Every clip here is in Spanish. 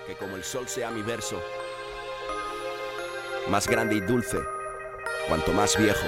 que como el sol sea mi verso, más grande y dulce, cuanto más viejo.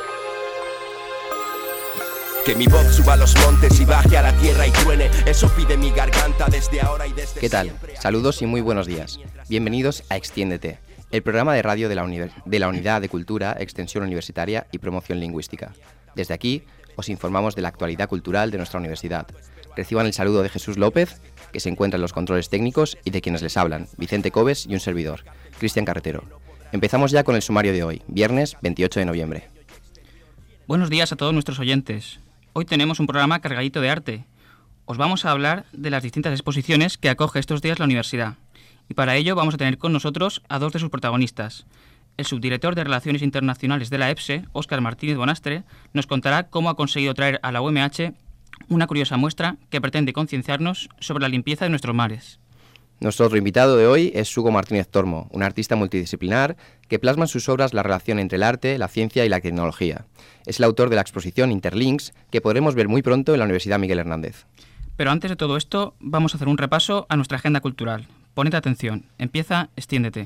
Que mi voz suba a los montes y baje a la tierra y truene, eso pide mi garganta desde ahora y desde ¿Qué tal? siempre. Saludos y muy buenos días. Bienvenidos a Extiéndete, el programa de radio de la Unidad de Cultura, Extensión Universitaria y Promoción Lingüística. Desde aquí os informamos de la actualidad cultural de nuestra universidad. Reciban el saludo de Jesús López, que se encuentra en los controles técnicos, y de quienes les hablan, Vicente Cobes y un servidor, Cristian Carretero. Empezamos ya con el sumario de hoy, viernes 28 de noviembre. Buenos días a todos nuestros oyentes. Hoy tenemos un programa cargadito de arte. Os vamos a hablar de las distintas exposiciones que acoge estos días la universidad. Y para ello vamos a tener con nosotros a dos de sus protagonistas. El subdirector de Relaciones Internacionales de la EPSE, Óscar Martínez Bonastre, nos contará cómo ha conseguido traer a la UMH una curiosa muestra que pretende concienciarnos sobre la limpieza de nuestros mares. Nuestro otro invitado de hoy es Hugo Martínez Tormo, un artista multidisciplinar que plasma en sus obras la relación entre el arte, la ciencia y la tecnología. Es el autor de la exposición Interlinks, que podremos ver muy pronto en la Universidad Miguel Hernández. Pero antes de todo esto, vamos a hacer un repaso a nuestra agenda cultural. Poned atención, empieza Extiéndete.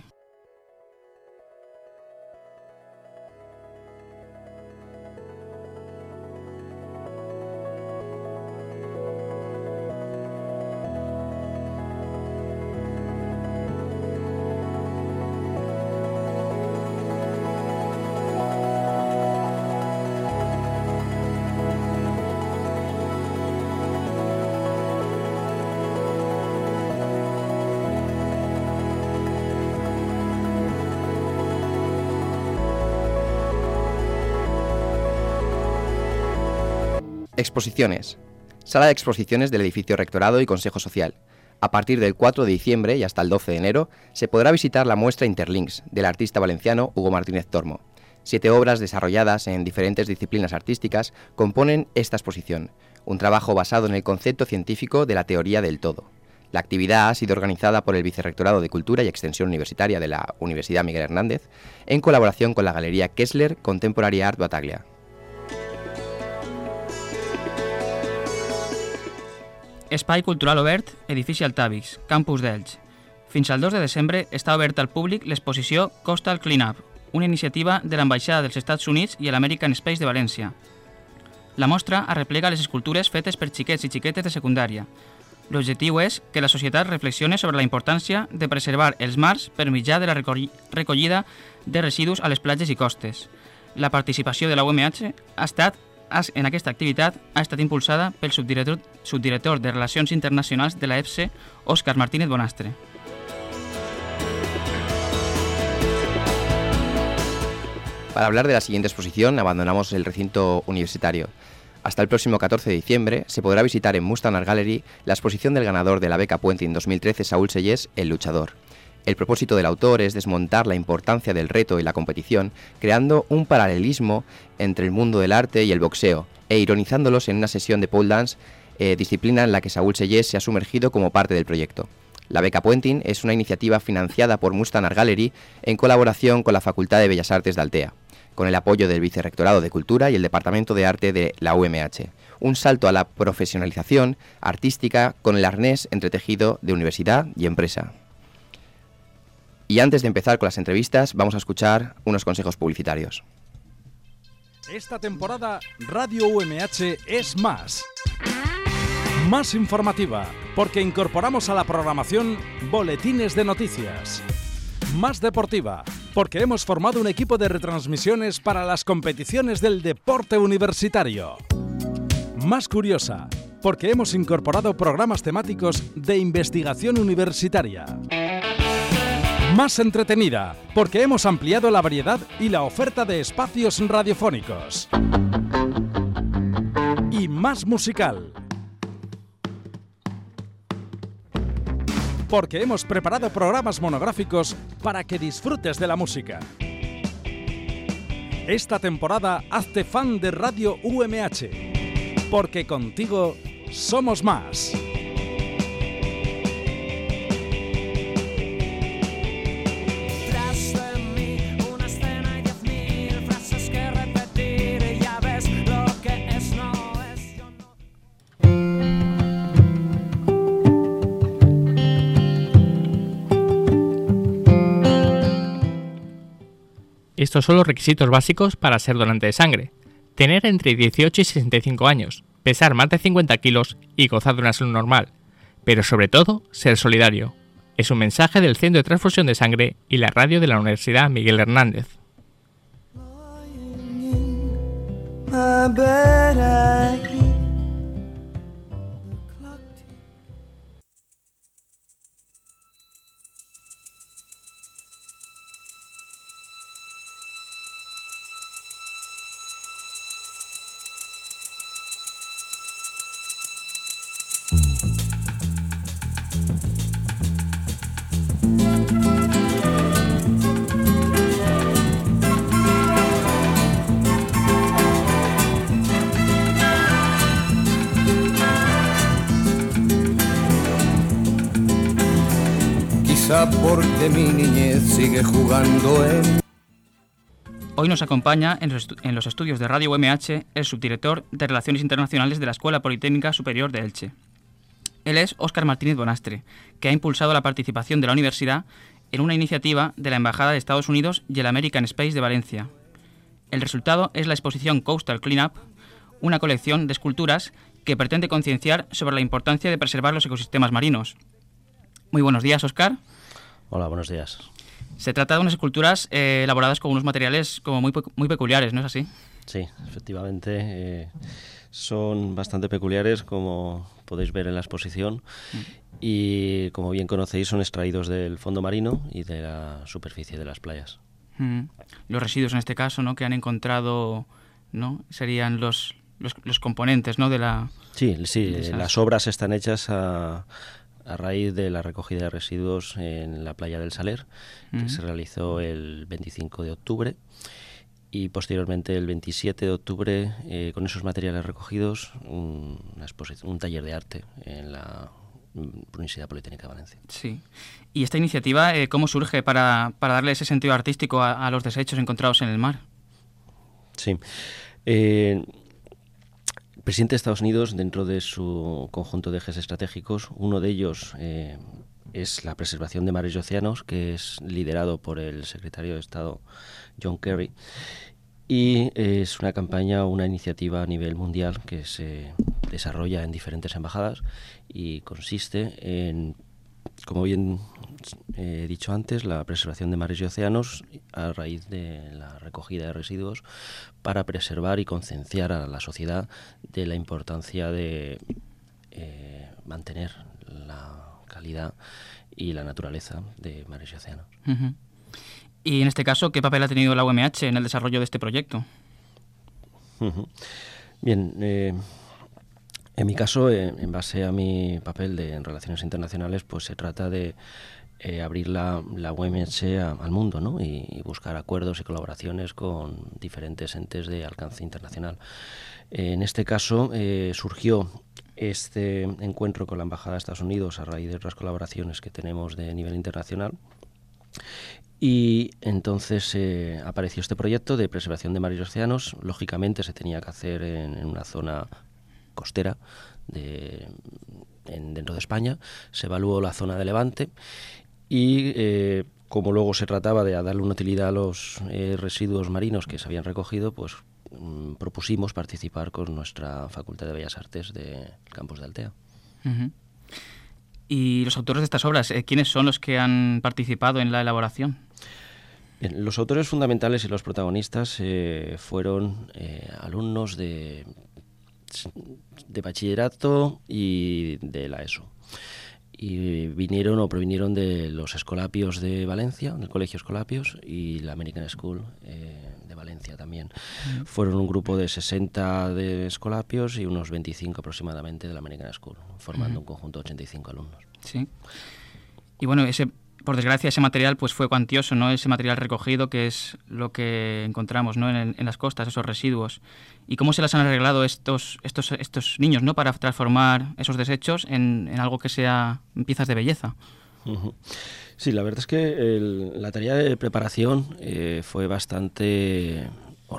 Exposiciones. Sala de exposiciones del edificio Rectorado y Consejo Social. A partir del 4 de diciembre y hasta el 12 de enero se podrá visitar la muestra Interlinks del artista valenciano Hugo Martínez Tormo. 7 obras desarrolladas en diferentes disciplinas artísticas componen esta exposición, un trabajo basado en el concepto científico de la teoría del todo. La actividad ha sido organizada por el Vicerrectorado de Cultura y Extensión Universitaria de la Universidad Miguel Hernández en colaboración con la Galería Kessler Contemporary Art Battaglia. Espai Cultural Obert, edifici Altavix, campus d'Elx. Fins al 2 de desembre està oberta al públic l'exposició Coastal Cleanup, una iniciativa de l'Ambaixada dels Estats Units i l'American Space de València. La mostra arreplega les escultures fetes per xiquets i xiquetes de secundària. L'objectiu és que la societat reflexione sobre la importància de preservar els mars per mitjà de la recollida de residus a les platges i costes. La participació de la UMH en aquesta activitat ha estat impulsada pel subdirector de Relacions Internacionals de la EPSE, Óscar Martínez Bonastre. Para hablar de la siguiente exposición, abandonamos el recinto universitario. Hasta el próximo 14 de diciembre se podrá visitar en Mustang Art Gallery la exposición del ganador de la beca Puenting 2013, Saúl Sellés, El Luchador. El propósito del autor es desmontar la importancia del reto y la competición, creando un paralelismo entre el mundo del arte y el boxeo, e ironizándolos en una sesión de pole dance, disciplina en la que Saúl Sellés se ha sumergido como parte del proyecto. La beca Puenting es una iniciativa financiada por Mustang Art Gallery en colaboración con la Facultad de Bellas Artes de Altea, con el apoyo del Vicerrectorado de Cultura y el Departamento de Arte de la UMH. Un salto a la profesionalización artística con el arnés entretejido de universidad y empresa. Y antes de empezar con las entrevistas, vamos a escuchar unos consejos publicitarios. Esta temporada, Radio UMH es más. Más informativa, porque incorporamos a la programación boletines de noticias. Más deportiva, porque hemos formado un equipo de retransmisiones para las competiciones del deporte universitario. Más curiosa, porque hemos incorporado programas temáticos de investigación universitaria. Más entretenida, porque hemos ampliado la variedad y la oferta de espacios radiofónicos. Y más musical, porque hemos preparado programas monográficos para que disfrutes de la música. Esta temporada hazte fan de Radio UMH, porque contigo somos más. Estos son los requisitos básicos para ser donante de sangre. Tener entre 18 y 65 años, pesar más de 50 kilos y gozar de una salud normal. Pero sobre todo, ser solidario. Es un mensaje del Centro de Transfusión de Sangre y la radio de la Universidad Miguel Hernández. Porque mi niñez sigue jugando en... Hoy nos acompaña en los estudios de Radio UMH el subdirector de Relaciones Internacionales de la Escuela Politécnica Superior de Elche. Él es Óscar Martínez Bonastre, que ha impulsado la participación de la universidad en una iniciativa de la Embajada de Estados Unidos y el American Space de Valencia. El resultado es la exposición Coastal Cleanup, una colección de esculturas que pretende concienciar sobre la importancia de preservar los ecosistemas marinos. Muy buenos días, Óscar. Hola, buenos días. Se trata de unas esculturas elaboradas con unos materiales como muy peculiares, ¿no es así? Sí, efectivamente. Son bastante peculiares, como podéis ver en la exposición. Y, como bien conocéis, son extraídos del fondo marino y de la superficie de las playas. Los residuos, en este caso, ¿no?, que han encontrado, ¿no?, serían los componentes, ¿no?, de la... Sí, las obras están hechas a raíz de la recogida de residuos en la playa del Saler, que se realizó el 25 de octubre, y posteriormente el 27 de octubre, con esos materiales recogidos, un taller de arte en la Universidad Politécnica de Valencia. Sí. ¿Y esta iniciativa cómo surge para darle ese sentido artístico a los desechos encontrados en el mar? Sí. El presidente de Estados Unidos, dentro de su conjunto de ejes estratégicos, uno de ellos es la preservación de mares y océanos, que es liderado por el secretario de Estado John Kerry, y es una campaña, una iniciativa a nivel mundial que se desarrolla en diferentes embajadas y consiste en, como bien he dicho antes, la preservación de mares y océanos a raíz de la recogida de residuos para preservar y concienciar a la sociedad de la importancia de mantener la calidad y la naturaleza de mares y océanos. Uh-huh. Y en este caso, ¿qué papel ha tenido la UMH en el desarrollo de este proyecto? Uh-huh. Bien, en mi caso, en base a mi papel en Relaciones Internacionales, pues se trata de abrir la UMH al mundo, ¿no?, y buscar acuerdos y colaboraciones con diferentes entes de alcance internacional. En este caso surgió este encuentro con la Embajada de Estados Unidos a raíz de otras colaboraciones que tenemos de nivel internacional, y entonces apareció este proyecto de preservación de mares y océanos. Lógicamente se tenía que hacer en una zona costera dentro de España. Se evaluó la zona de Levante y como luego se trataba de darle una utilidad a los residuos marinos que se habían recogido, pues propusimos participar con nuestra Facultad de Bellas Artes del campus de Altea. Uh-huh. ¿Y los autores de estas obras, quiénes son los que han participado en la elaboración? Bien, los autores fundamentales y los protagonistas fueron alumnos de bachillerato y de la ESO. Y provinieron de los Escolapios de Valencia, del Colegio Escolapios, y la American School de Valencia también. Fueron un grupo de 60 de Escolapios y unos 25 aproximadamente de la American School, formando un conjunto de 85 alumnos. Sí. Y bueno, por desgracia, ese material pues fue cuantioso, ¿no? Ese material recogido, que es lo que encontramos, ¿no?, en las costas, esos residuos. ¿Y cómo se las han arreglado estos niños, ¿no?, para transformar esos desechos en algo que sea piezas de belleza? Uh-huh. Sí, la verdad es que la tarea de preparación fue bastante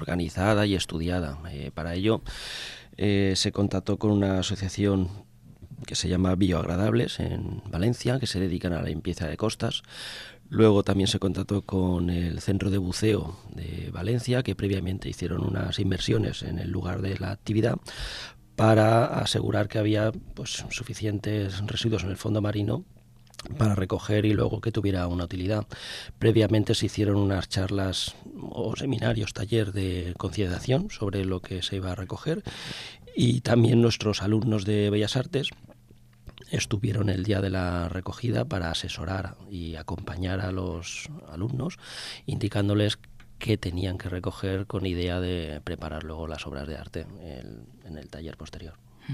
organizada y estudiada. Para ello se contactó con una asociación que se llama Bioagradables en Valencia, que se dedican a la limpieza de costas. Luego también se contactó con el Centro de Buceo de Valencia, que previamente hicieron unas inversiones en el lugar de la actividad para asegurar que había pues suficientes residuos en el fondo marino para recoger y luego que tuviera una utilidad. Previamente se hicieron unas charlas o seminarios, taller de concienciación sobre lo que se iba a recoger, y también nuestros alumnos de Bellas Artes estuvieron el día de la recogida para asesorar y acompañar a los alumnos, indicándoles qué tenían que recoger con idea de preparar luego las obras de arte en el taller posterior.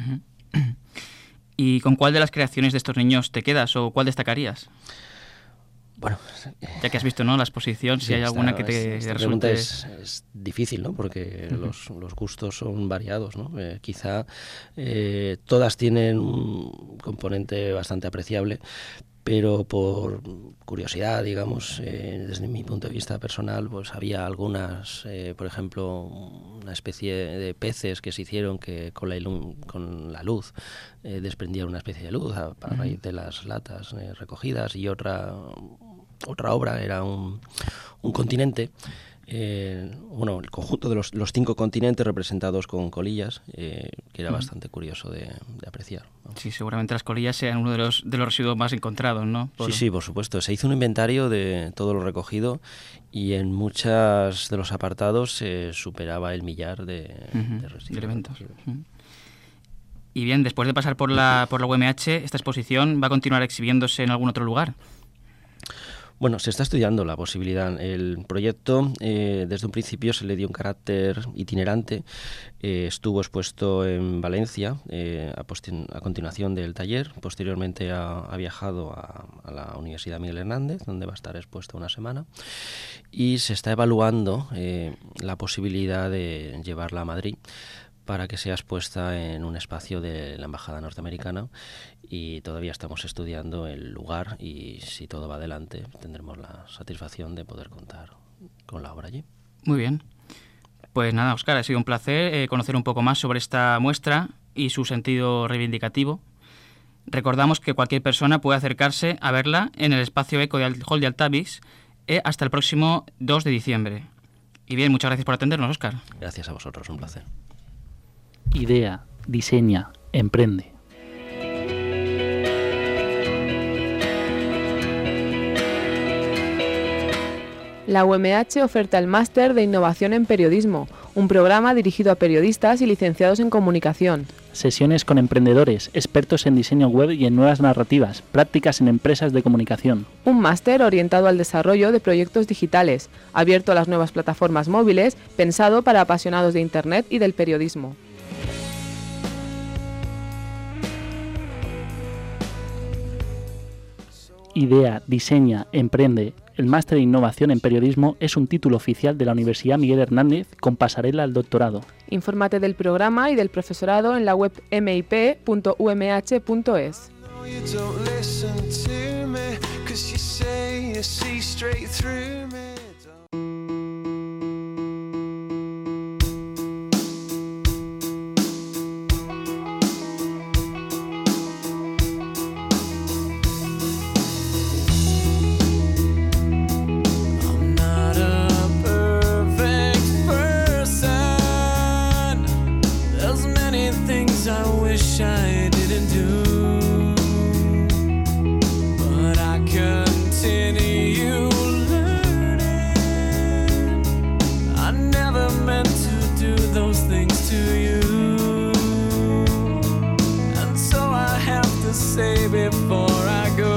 ¿Y con cuál de las creaciones de estos niños te quedas o cuál destacarías? Bueno, ya que has visto, ¿no?, la exposición, si hay alguna que te esta resulte... pregunta es difícil, ¿no?, porque los gustos son variados, ¿no? Quizá todas tienen un componente bastante apreciable, pero por curiosidad, digamos, desde mi punto de vista personal, pues había algunas, por ejemplo, una especie de peces que se hicieron que con la luz desprendían una especie de luz a raíz de las latas recogidas, y otra obra era un continente, bueno, el conjunto de los 5 continentes representados con colillas, que era bastante curioso de apreciar, ¿no? Sí, seguramente las colillas sean uno de los residuos más encontrados, ¿no? Sí, por supuesto. Se hizo un inventario de todo lo recogido y en muchos de los apartados se superaba el 1.000.000 de residuos. De elementos. Y bien, después de pasar por la UMH, ¿esta exposición va a continuar exhibiéndose en algún otro lugar? Bueno, se está estudiando la posibilidad. El proyecto, desde un principio, se le dio un carácter itinerante. Estuvo expuesto en Valencia a continuación del taller. Posteriormente ha viajado a la Universidad Miguel Hernández, donde va a estar expuesto una semana. Y se está evaluando la posibilidad de llevarla a Madrid para que sea expuesta en un espacio de la Embajada norteamericana, y todavía estamos estudiando el lugar, y si todo va adelante tendremos la satisfacción de poder contar con la obra allí. Muy bien. Pues nada, Óscar, ha sido un placer conocer un poco más sobre esta muestra y su sentido reivindicativo. Recordamos que cualquier persona puede acercarse a verla en el espacio Eco del Hall de Altavix hasta el próximo 2 de diciembre. Y bien, muchas gracias por atendernos, Óscar. Gracias a vosotros, un placer. Idea, diseña, emprende. La UMH oferta el Máster de Innovación en Periodismo, un programa dirigido a periodistas y licenciados en comunicación. Sesiones con emprendedores, expertos en diseño web y en nuevas narrativas, prácticas en empresas de comunicación. Un máster orientado al desarrollo de proyectos digitales, abierto a las nuevas plataformas móviles, pensado para apasionados de Internet y del periodismo. Idea, diseña, emprende. El Máster de Innovación en Periodismo es un título oficial de la Universidad Miguel Hernández con pasarela al doctorado. Infórmate del programa y del profesorado en la web mip.umh.es. I didn't do, but I continue learning. I never meant to do those things to you, and so I have to say before I go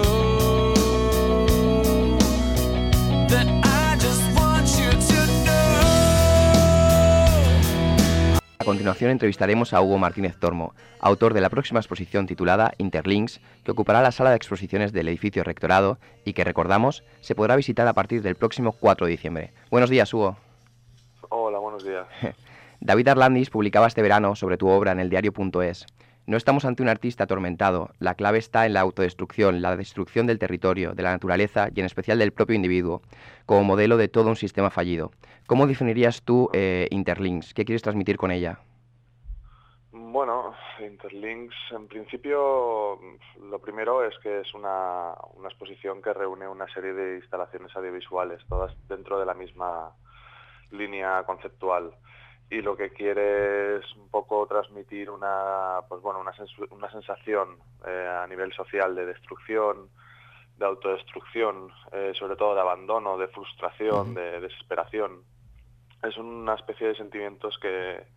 that I just want you to know. A continuación entrevistaremos a Hugo Martínez Tormo, autor de la próxima exposición titulada Interlinks, que ocupará la sala de exposiciones del edificio Rectorado y que, recordamos, se podrá visitar a partir del próximo 4 de diciembre. Buenos días, Hugo. Hola, buenos días. David Arlandis publicaba este verano sobre tu obra en el diario.es. No estamos ante un artista atormentado, la clave está en la autodestrucción, la destrucción del territorio, de la naturaleza y en especial del propio individuo, como modelo de todo un sistema fallido. ¿Cómo definirías tú Interlinks? ¿Qué quieres transmitir con ella? Bueno, Interlinks, en principio, lo primero es que es una exposición que reúne una serie de instalaciones audiovisuales, todas dentro de la misma línea conceptual. Y lo que quiere es un poco transmitir una sensación a nivel social de destrucción, de autodestrucción, sobre todo de abandono, de frustración, de desesperación. Es una especie de sentimientos que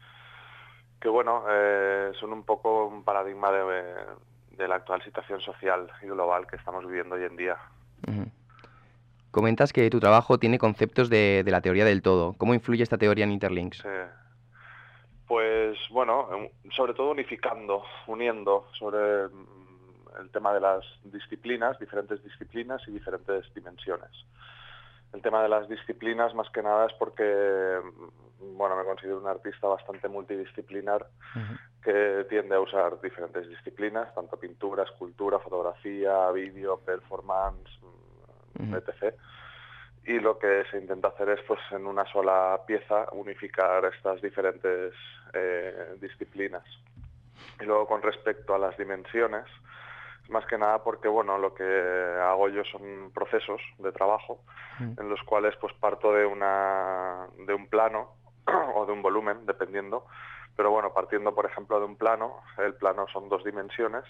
son un poco un paradigma de la actual situación social y global que estamos viviendo hoy en día. Comentas que tu trabajo tiene conceptos de la teoría del todo. ¿Cómo influye esta teoría en Interlinks? Pues bueno, sobre todo uniendo sobre el tema de las disciplinas, diferentes disciplinas y diferentes dimensiones. El tema de las disciplinas más que nada es porque, bueno, me considero un artista bastante multidisciplinar que tiende a usar diferentes disciplinas, tanto pintura, escultura, fotografía, vídeo, performance, etc. Y lo que se intenta hacer es, pues, en una sola pieza unificar estas diferentes disciplinas. Y luego, con respecto a las dimensiones, más que nada porque, bueno, lo que hago yo son procesos de trabajo en los cuales, pues, parto de un plano o de un volumen, dependiendo. Pero bueno, partiendo, por ejemplo, de un plano, el plano son 2 dimensiones,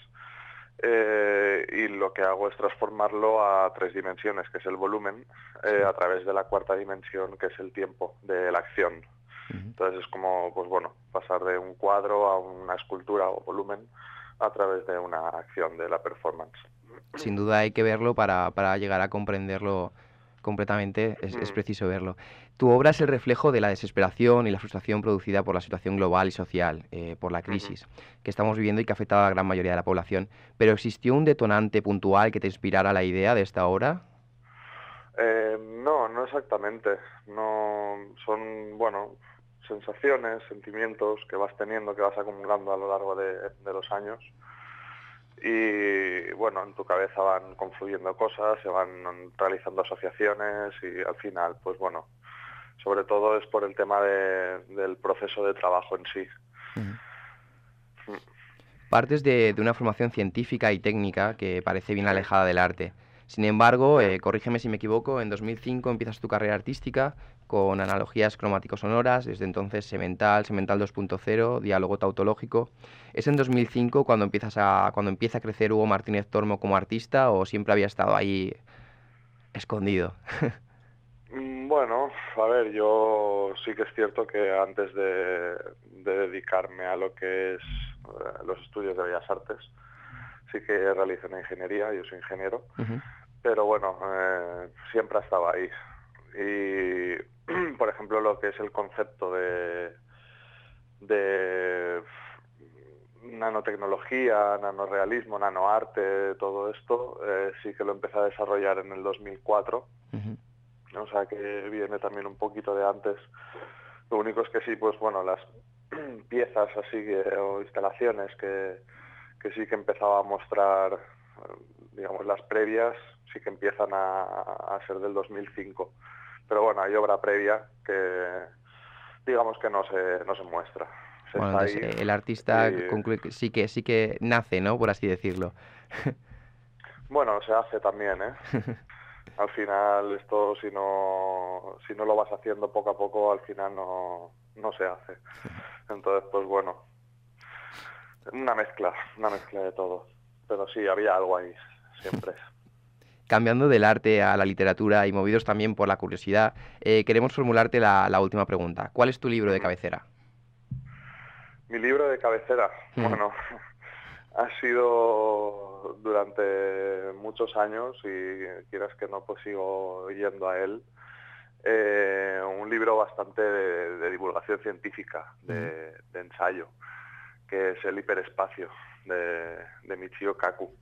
y lo que hago es transformarlo a 3 dimensiones, que es el volumen, a través de la 4ª dimensión, que es el tiempo de la acción. Entonces es como, pues bueno, pasar de un cuadro a una escultura o volumen a través de una acción de la performance. Sin duda hay que verlo para llegar a comprenderlo completamente, es preciso verlo. Tu obra es el reflejo de la desesperación y la frustración producida por la situación global y social, por la crisis que estamos viviendo y que ha afectado a la gran mayoría de la población. ¿Pero existió un detonante puntual que te inspirara la idea de esta obra? No exactamente. No, son, bueno, sensaciones, sentimientos que vas teniendo, que vas acumulando a lo largo de los años. Y bueno, en tu cabeza van confluyendo cosas, se van realizando asociaciones y al final, pues bueno, sobre todo es por el tema del proceso de trabajo en sí. Partes de una formación científica y técnica que parece bien alejada del arte. Sin embargo, corrígeme si me equivoco, en 2005 empiezas tu carrera artística con analogías cromático-sonoras, desde entonces Semental 2.0, diálogo tautológico. ¿Es en 2005 cuando empieza a crecer Hugo Martínez Tormo como artista o siempre había estado ahí escondido? Bueno, a ver, yo sí que es cierto que antes de dedicarme a lo que es los estudios de Bellas Artes, sí que realicé una ingeniería, yo soy ingeniero, pero bueno, siempre ha estado ahí. Y, por ejemplo, lo que es el concepto de nanotecnología, nanorrealismo, nanoarte, todo esto, sí que lo empecé a desarrollar en el 2004. O sea que viene también un poquito de antes. Lo único es que sí, pues bueno, las piezas así o instalaciones que sí que empezaba a mostrar, digamos, las previas, sí que empiezan a ser del 2005. Pero bueno, hay obra previa que, digamos, que no se muestra. Bueno, entonces, el artista concluye que sí que nace, ¿no? Por así decirlo. Bueno, se hace también, ¿eh? Al final esto, si no lo vas haciendo poco a poco, al final no se hace. Entonces, pues bueno, una mezcla de todo. Pero sí, había algo ahí, siempre. Cambiando del arte a la literatura y movidos también por la curiosidad, queremos formularte la última pregunta. ¿Cuál es tu libro de cabecera? Mi libro de cabecera, bueno, ha sido durante muchos años, y quieras que no, pues sigo yendo a él, un libro bastante de divulgación científica, de ensayo, que es El hiperespacio, de Michio Kaku.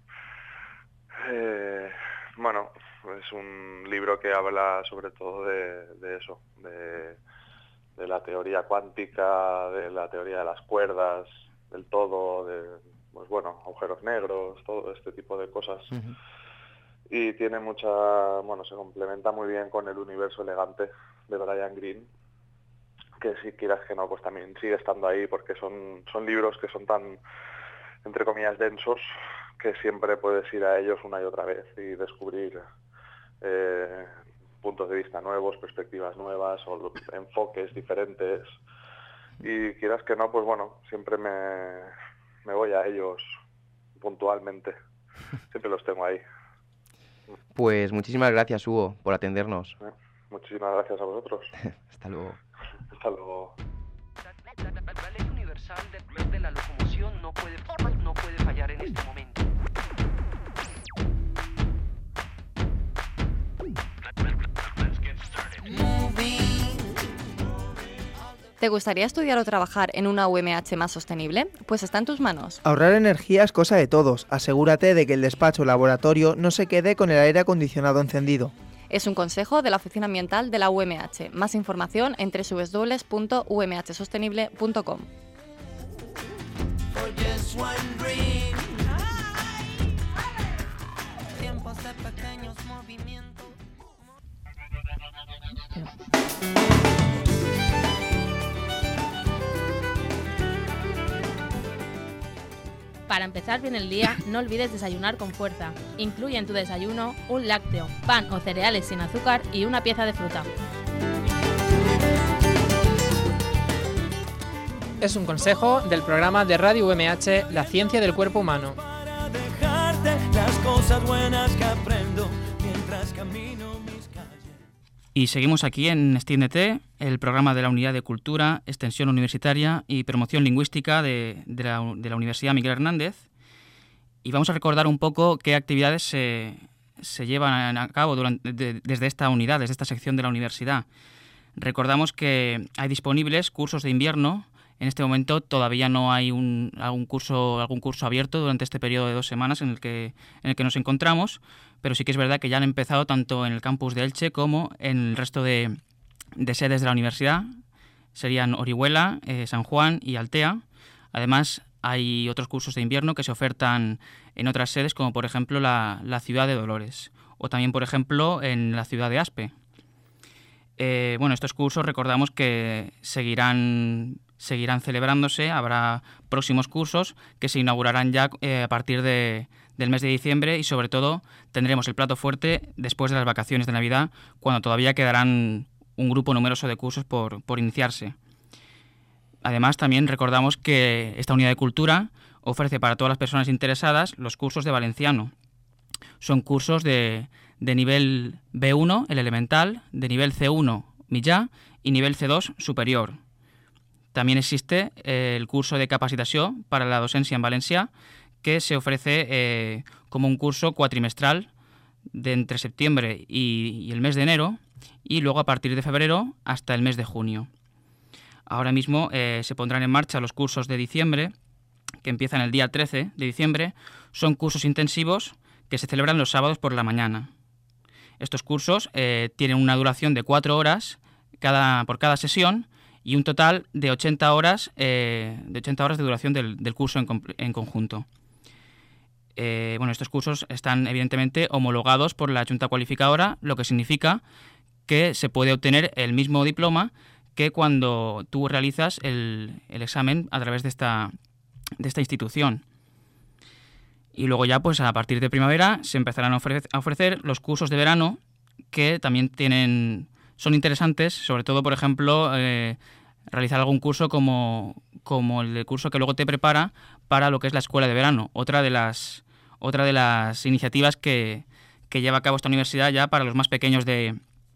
Bueno, es un libro que habla sobre todo de eso, de la teoría cuántica, de la teoría de las cuerdas, del todo, pues bueno, agujeros negros, todo este tipo de cosas. Y tiene se complementa muy bien con El universo elegante de Brian Greene, que si quieras que no, pues también sigue estando ahí, porque son libros que son tan, entre comillas, densos, que siempre puedes ir a ellos una y otra vez y descubrir puntos de vista nuevos, perspectivas nuevas o enfoques diferentes. Y quieras que no, pues bueno, siempre me voy a ellos puntualmente. Siempre los tengo ahí. Pues muchísimas gracias, Hugo, por atendernos. Muchísimas gracias a vosotros. Hasta luego. Hasta luego. La ley universal de la locomoción no puede fallar en este momento. ¿Te gustaría estudiar o trabajar en una UMH más sostenible? Pues está en tus manos. Ahorrar energía es cosa de todos. Asegúrate de que el despacho o laboratorio no se quede con el aire acondicionado encendido. Es un consejo de la Oficina Ambiental de la UMH. Más información en www.umhsostenible.com. Para empezar bien el día, no olvides desayunar con fuerza. Incluye en tu desayuno un lácteo, pan o cereales sin azúcar y una pieza de fruta. Es un consejo del programa de Radio UMH La ciencia del cuerpo humano. Para dejarte las cosas buenas que aprendo mientras camino mis calles. Y seguimos aquí en STEAM-DT, el programa de la Unidad de Cultura, Extensión Universitaria y Promoción Lingüística de la Universidad Miguel Hernández. Y vamos a recordar un poco qué actividades se llevan a cabo desde esta unidad, desde esta sección de la universidad. Recordamos que hay disponibles cursos de invierno. En este momento todavía no hay algún curso abierto durante este periodo de 2 semanas en el que nos encontramos, pero sí que es verdad que ya han empezado tanto en el campus de Elche como en el resto de sedes de la universidad. Serían Orihuela, San Juan y Altea. Además, hay otros cursos de invierno que se ofertan en otras sedes, como por ejemplo la ciudad de Dolores, o también, por ejemplo, en la ciudad de Aspe. Estos cursos recordamos que seguirán celebrándose. Habrá próximos cursos que se inaugurarán ya a partir del mes de diciembre, y sobre todo tendremos el plato fuerte después de las vacaciones de Navidad, cuando todavía quedarán un grupo numeroso de cursos por iniciarse. Además, también recordamos que esta unidad de cultura ofrece para todas las personas interesadas los cursos de valenciano. Son cursos de nivel B1, el elemental, de nivel C1, mitjà, y nivel C2, superior. También existe el curso de capacitació para la docencia en valencià, que se ofrece como un curso cuatrimestral de entre septiembre y el mes de enero, y luego a partir de febrero hasta el mes de junio. Ahora mismo se pondrán en marcha los cursos de diciembre, que empiezan el día 13 de diciembre. Son cursos intensivos que se celebran los sábados por la mañana. Estos cursos tienen una duración de 4 horas por cada sesión, y un total de 80 horas de duración del curso en conjunto. Estos cursos están evidentemente homologados por la Junta Qualificadora, lo que significa que se puede obtener el mismo diploma que cuando tú realizas el examen a través de esta institución. Y luego ya, pues a partir de primavera, se empezarán a ofrecer los cursos de verano, que también son interesantes, sobre todo, por ejemplo, realizar algún curso como el curso que luego te prepara para lo que es la escuela de verano, otra de las iniciativas que lleva a cabo esta universidad ya para los más pequeños de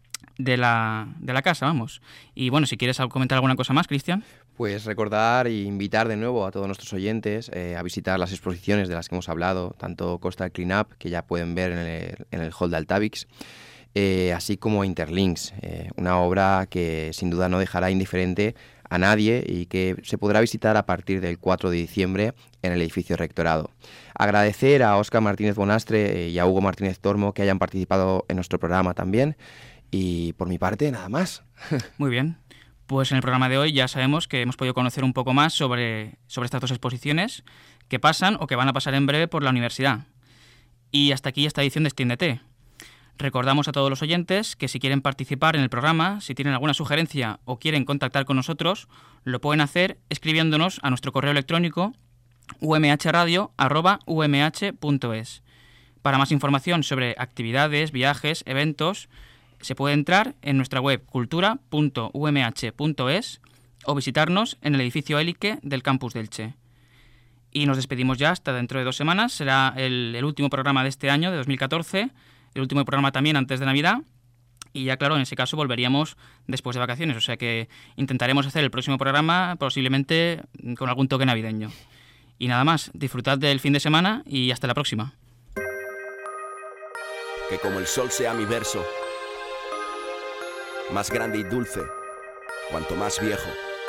la casa, vamos. Y bueno, si quieres comentar alguna cosa más, Cristian. Pues recordar e invitar de nuevo a todos nuestros oyentes a visitar las exposiciones de las que hemos hablado, tanto Costa del Cleanup, que ya pueden ver en el hall de Altavix, así como Interlinks, una obra que sin duda no dejará indiferente a nadie y que se podrá visitar a partir del 4 de diciembre en el edificio rectorado. Agradecer a Óscar Martínez Bonastre y a Hugo Martínez Tormo que hayan participado en nuestro programa también, y por mi parte nada más. Muy bien. Pues en el programa de hoy ya sabemos que hemos podido conocer un poco más sobre estas 2 exposiciones que pasan o que van a pasar en breve por la universidad. Y hasta aquí esta edición de STEAM-DT. Recordamos a todos los oyentes que si quieren participar en el programa, si tienen alguna sugerencia o quieren contactar con nosotros, lo pueden hacer escribiéndonos a nuestro correo electrónico umhradio@umh.es. Para más información sobre actividades, viajes, eventos, se puede entrar en nuestra web cultura.umh.es o visitarnos en el edificio Élique del campus de Elche. Y nos despedimos ya hasta dentro de 2 semanas. Será el último programa de este año, de 2014, el último programa también antes de Navidad. Y ya, claro, en ese caso volveríamos después de vacaciones. O sea que intentaremos hacer el próximo programa posiblemente con algún toque navideño. Y nada más, disfrutad del fin de semana y hasta la próxima. Que como el sol sea mi verso, más grande y dulce, cuanto más viejo.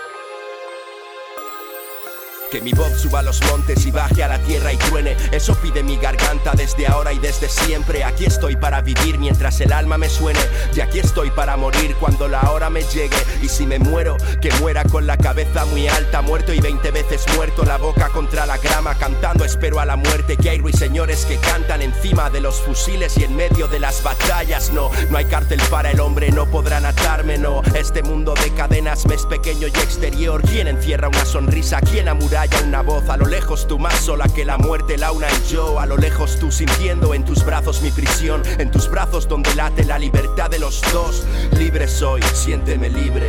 Que mi voz suba a los montes y baje a la tierra y truene. Eso pide mi garganta desde ahora y desde siempre. Aquí estoy para vivir mientras el alma me suene. Y aquí estoy para morir cuando la hora me llegue. Y si me muero, que muera con la cabeza muy alta. Muerto y 20 veces muerto, la boca contra la grama. Cantando espero a la muerte. Que hay ruiseñores que cantan encima de los fusiles y en medio de las batallas. No hay cárcel para el hombre, no podrán atarme, no. Este mundo de cadenas me es pequeño y exterior. ¿Quién encierra una sonrisa? ¿Quién amuralla una voz? A lo lejos tú más sola que la muerte, la una y yo. A lo lejos tú sintiendo en tus brazos mi prisión. En tus brazos donde late la libertad de los dos. Libre soy, siénteme libre.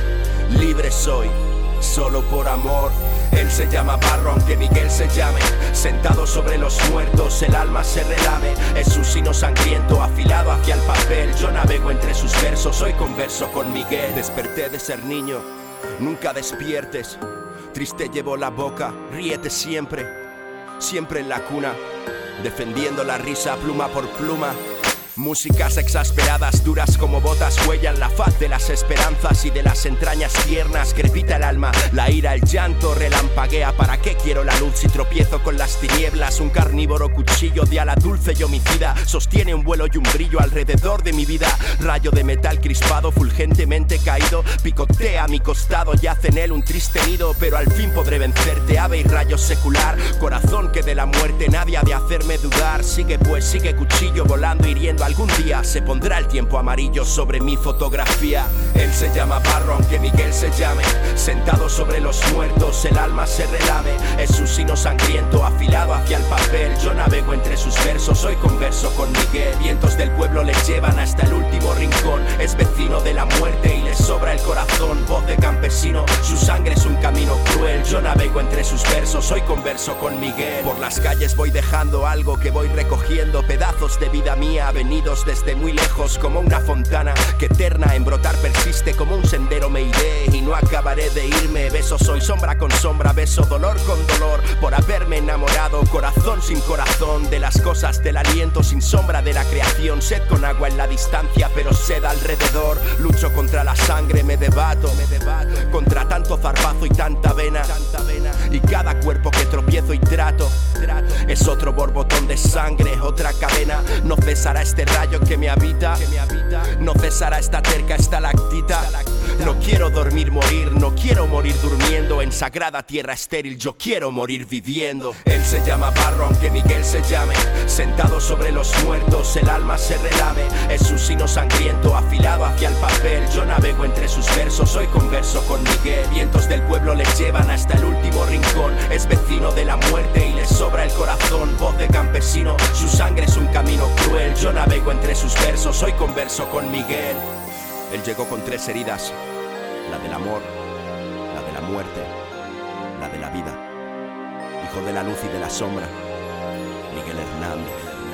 Libre soy, solo por amor. Él se llama Barro aunque Miguel se llame. Sentado sobre los muertos el alma se relame. Es un sino sangriento afilado hacia el papel. Yo navego entre sus versos, hoy converso con Miguel. Desperté de ser niño, nunca despiertes. Triste llevo la boca, ríete siempre. Siempre en la cuna, defendiendo la risa pluma por pluma. Músicas exasperadas, duras como botas, huellan la faz de las esperanzas y de las entrañas tiernas. Crepita el alma, la ira, el llanto relampaguea. ¿Para qué quiero la luz si tropiezo con las tinieblas? Un carnívoro cuchillo de ala dulce y homicida sostiene un vuelo y un brillo alrededor de mi vida. Rayo de metal crispado, fulgentemente caído, picotea a mi costado, yace en él un triste nido. Pero al fin podré vencerte, ave y rayo secular. Corazón que de la muerte nadie ha de hacerme dudar. Sigue pues, sigue cuchillo volando, hiriendo. Algún día se pondrá el tiempo amarillo sobre mi fotografía. Él se llama Barro aunque Miguel se llame. Sentado sobre los muertos el alma se relame. Es un sino sangriento afilado hacia el papel. Yo navego entre sus versos, hoy converso con Miguel. Vientos del pueblo le llevan hasta el último rincón. Es vecino de la muerte y le sobra el corazón. Voz de campesino, su sangre es un camino cruel. Yo navego entre sus versos, hoy converso con Miguel. Por las calles voy dejando algo que voy recogiendo. Pedazos de vida mía venidos desde muy lejos, como una fontana que eterna en brotar persiste. Como un sendero me iré y no acabaré de irme. Beso soy sombra con sombra, beso dolor con dolor. Por haberme enamorado, corazón sin corazón. De las cosas del aliento sin sombra de la creación. Sed con agua en la distancia pero sed alrededor. Lucho contra la sangre, me debato contra tanto zarpazo y tanta vena. Y cada cuerpo que tropiezo y trato es otro borbotón de sangre, otra cadena. No cesará este rayo que me habita, no cesará esta terca estalactita. No quiero dormir, morir, no quiero morir durmiendo. En sagrada tierra estéril yo quiero morir viviendo. Él se llama Barro aunque Miguel se llame. Sentado sobre los muertos el alma se relame. Es un sino sangriento afilado hacia el papel. Yo navego entre sus versos, hoy converso con Miguel. Vientos del pueblo le llevan hasta el último rincón. Es vecino de la muerte y le sobra el corazón. Voz de campesino, su sangre es un camino cruel. Yo navego entre sus versos, hoy converso con Miguel. Él llegó con 3 heridas: la del amor, la de la muerte, la de la vida. Hijo de la luz y de la sombra, Miguel Hernández.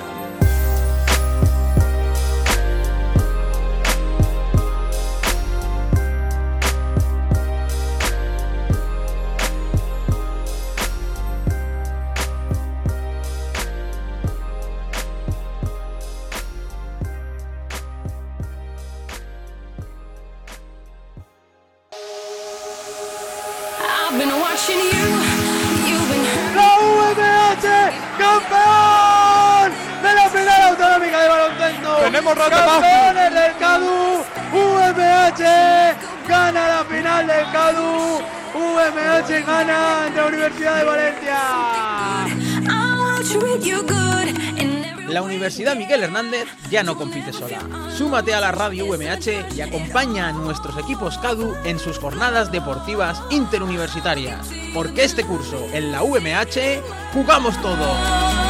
¡La UMH campeón de la final autonómica de baloncesto! ¡Tenemos ¡Campeones del CADU! UMH gana la final del CADU. UMH gana ante la Universidad de Valencia. La Universidad Miguel Hernández ya no compite sola. Súmate a la Radio UMH y acompaña a nuestros equipos CADU en sus jornadas deportivas interuniversitarias. Porque este curso en la UMH jugamos todos.